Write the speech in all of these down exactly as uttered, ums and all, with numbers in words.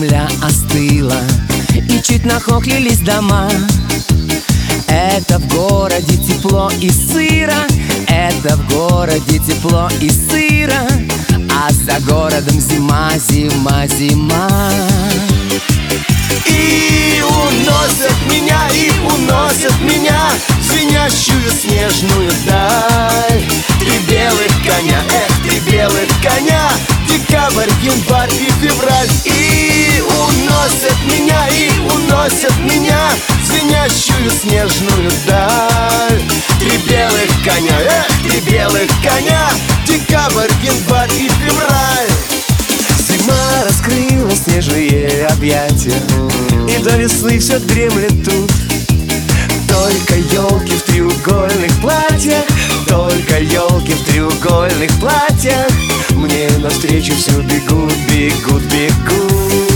земля остыла, и чуть нахохлились дома. Это в городе тепло и сыро, это в городе тепло и сыро, а за городом зима, зима, зима. И уносят меня, и уносят меня в звенящую снежную даль. Три белых коня, эх, три белых коня, декабрь, январь и февраль. И уносят меня, и уносят меня в звенящую снежную даль. Три белых коня, эх, три белых коня, декабрь, январь и февраль. Зима раскрыла снежные объятия, и до весны все дремлет тут. Только елки в треугольных платьях, только елки в треугольных платьях мне навстречу все бегут, бегут, бегут.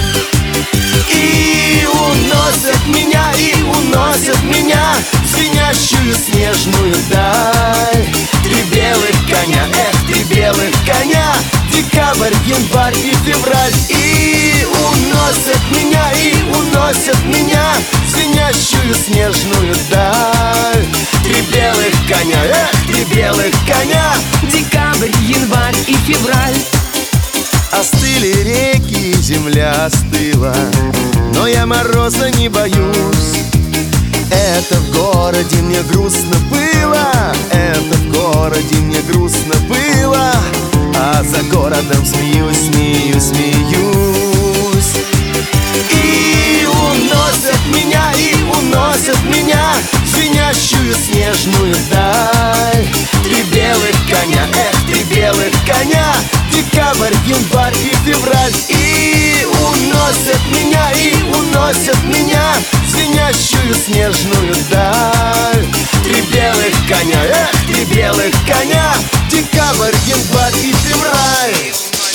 И уносят меня, и уносят меня в звенящую снежную даль. Три белых коня, эх, три белых коня, декабрь, январь и февраль. И уносят меня, и уносят меня в звенящую снежную даль. Три белых коня, эх, три белых коня, Декабрь, январь и февраль. остыли реки, земля остыла, но я мороза не боюсь. Это в городе мне грустно было, это в городе мне грустно было, а за городом смеюсь, смеюсь, смеюсь. И уносят меня, и уносят меня в звенящую снежную даль. Три белых коня, эх, три белых коня, декабрь, январь и февраль. И уносят меня, и уносят меня в звенящую снежную даль. Три белых коня, эх, три белых коня, декабрь, январь и февраль.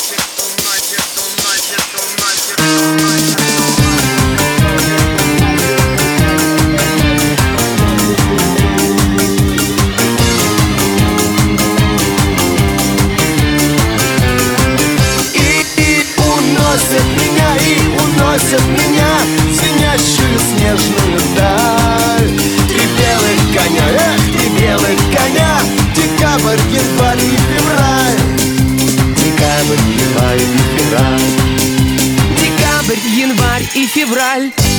Уносят меня, и уносят меня в звенящую снежную даль. Три белых коня, эх, три белых коня, декабрь, январь и февраль. Декабрь, январь и февраль. Декабрь, январь и февраль.